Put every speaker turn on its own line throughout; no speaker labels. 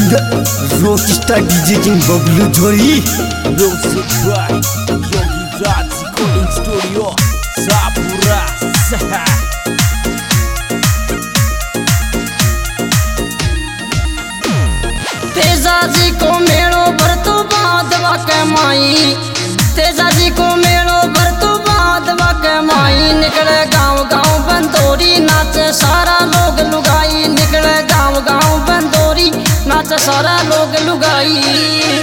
Rockstar DJ King Bublu Jori
Music by Yogi Raj Recording Studio Sapura
Teja ji को मेड़ो भरतो बादवा के माई तेजा जी को मेड़ो भरतो बादवा के माई निकले गाँव गाँव बंदोरी नाचे सारा लोग लुगाई निकले गाँव गाँव बंदोरी नाचे सारा लोग लुगाई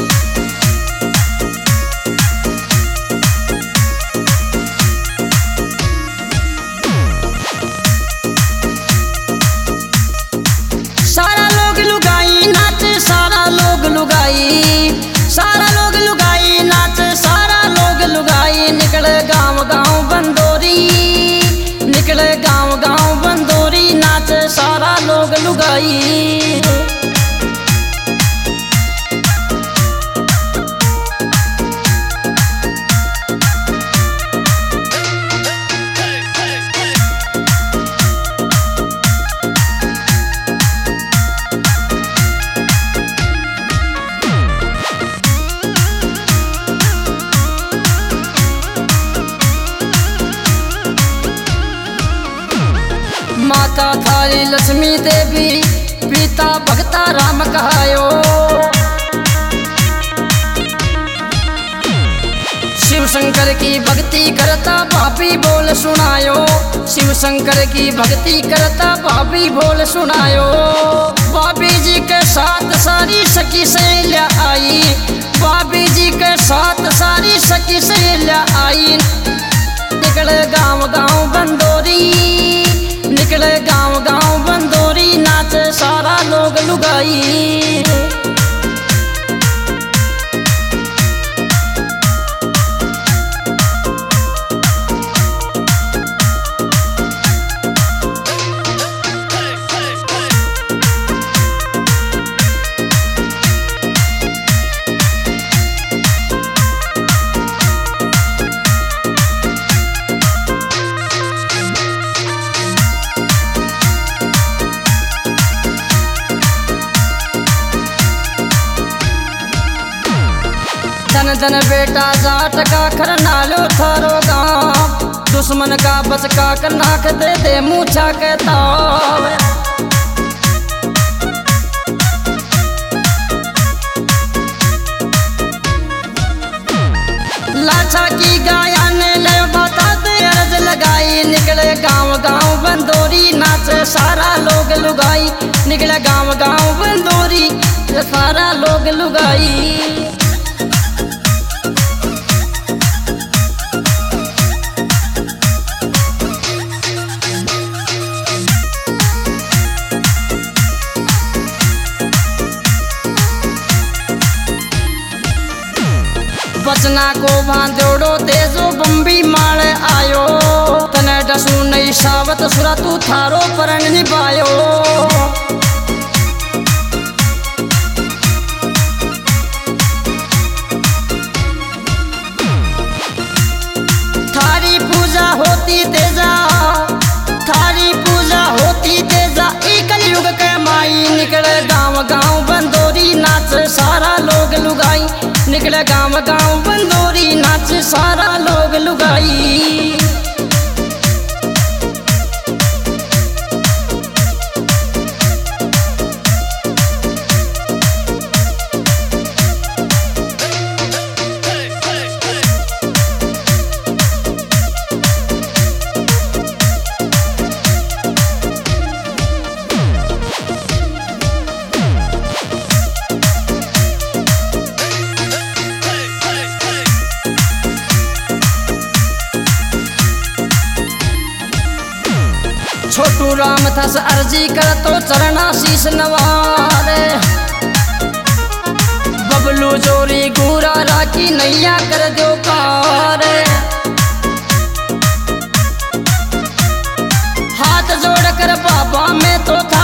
सारा लोग लुगाई नाचे सारा लोग लुगाई नाचे सारा लोग लुगाई निकले गाँव गाँव बंदोरी निकले गाँव गाँव बंदोरी नाचे सारा लोग लुगाई माता थारी लक्ष्मी देवी पिता भगता राम कहायो शिव शंकर की भक्ति करता भाभी बोल सुनायो शिव शंकर की भक्ति करता भाभी बोल सुनायो भाभी जी के साथ सारी सखी सहेलिया आई भाभी जी के साथ सारी सखी सहेलिया आई निकले गाँव गाँव बंदोरी निकले गाँव गाँव बंदोरी नाचे सारा लोग लुगाई धन धन बेटा जाट का खरना लो थारो गाँव दुश्मन का बचका कर नाक दे दे मूछा के ताव लाछा की गाया ने ले बता दे अर्ज लगाई निकले गाँव गाँव बंदोरी नाचे सारा लोग लुगाई निकले गाँव गाँव बंदोरी सारा लोग लुगाई बचना को बांधोड़ो तेजो बम्बी माल आयो तने डसू नई सावत सुरा तू थारो परण निभायो थारी पूजा होती तेजा थारी पूजा होती तेजा एक कलयुग के माई निकले गाँव गाँव बंदोरी नाच सारा लोग लुगाई निकले गाँव गाँव बंदोरी नाच सारा लोग लुगाई छोटू राम थस अर्जी कर तो चरणा शीश नवारे बबलू जोरी गुरा राखी नैया कर दो पार हाथ जोड़ कर बाबा में तो था